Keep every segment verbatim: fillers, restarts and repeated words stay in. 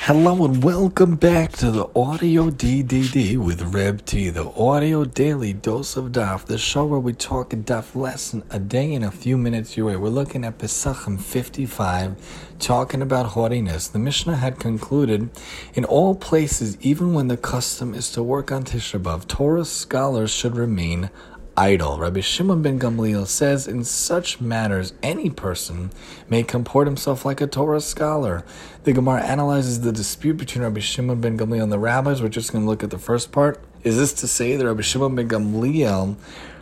Hello and welcome back to the Audio D D D with Reb T, the audio daily dose of Daf, the show where we talk a Daf lesson a day in a few minutes your way. We're looking at Pesachim fifty-five, talking about haughtiness. The Mishnah had concluded, in all places, even when the custom is to work on Tisha B'Av, Torah scholars should remain idle. Rabbi Shimon ben Gamliel says, in such matters, any person may comport himself like a Torah scholar. The Gemara analyzes the dispute between Rabbi Shimon ben Gamliel and the rabbis. We're just going to look at the first part. Is this to say that Rabbi Shimon ben Gamliel,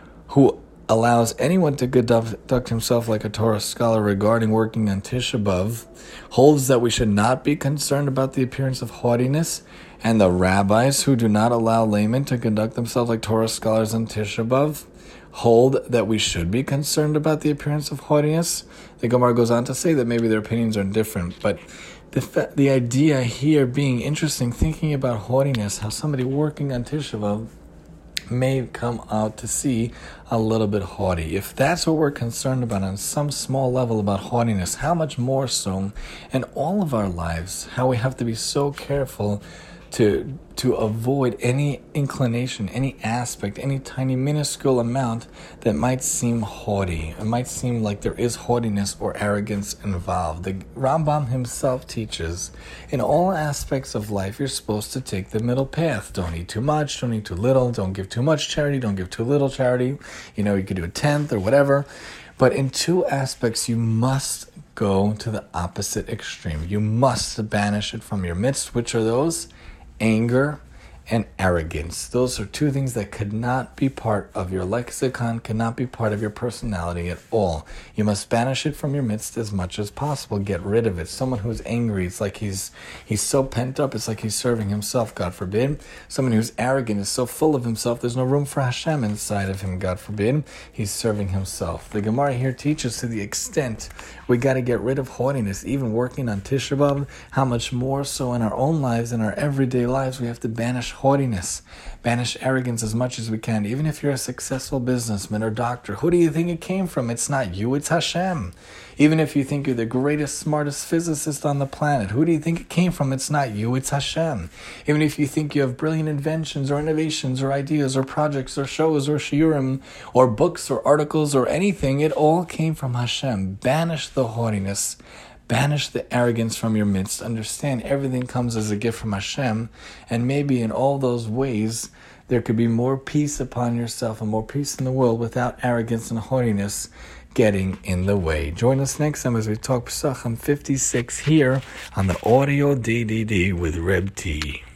who allows anyone to conduct himself like a Torah scholar regarding working on Tisha B'Av, holds that we should not be concerned about the appearance of haughtiness, and the rabbis who do not allow laymen to conduct themselves like Torah scholars on Tisha B'Av hold that we should be concerned about the appearance of haughtiness? The Gemara goes on to say that maybe their opinions are different, but the fa- the idea here being interesting, thinking about haughtiness, how somebody working on Tisha B'Av may come out to see a little bit haughty. If that's what we're concerned about on some small level about haughtiness, how much more so in all of our lives, how we have to be so careful to to avoid any inclination, any aspect, any tiny minuscule amount that might seem haughty. It might seem like there is haughtiness or arrogance involved. The Rambam himself teaches, in all aspects of life, you're supposed to take the middle path. Don't eat too much, don't eat too little, don't give too much charity, don't give too little charity. You know, you could do a tenth or whatever. But in two aspects, you must go to the opposite extreme. You must banish it from your midst. Which are those? Anger and arrogance. Those are two things that could not be part of your lexicon, cannot be part of your personality at all. You must banish it from your midst as much as possible. Get rid of it. Someone who's angry, it's like he's he's so pent up, it's like he's serving himself, God forbid. Someone who's arrogant is so full of himself, there's no room for Hashem inside of him, God forbid. He's serving himself. The Gemara here teaches to the extent we got to get rid of haughtiness, even working on Tisha B'Av, how much more so in our own lives, in our everyday lives, we have to banish haughtiness, banish arrogance as much as we can. Even if you're a successful businessman or doctor, who do you think it came from? It's not you, it's Hashem. Even if you think you're the greatest, smartest physicist on the planet, who do you think it came from? It's not you, it's Hashem. Even if you think you have brilliant inventions or innovations or ideas or projects or shows or shiurim or books or articles or anything, it all came from Hashem. Banish the haughtiness, banish the arrogance from your midst. Understand everything comes as a gift from Hashem, and maybe in all those ways there could be more peace upon yourself and more peace in the world without arrogance and haughtiness getting in the way. Join us next time as we talk Pesachim fifty-six here on the Audio D D D with Reb T.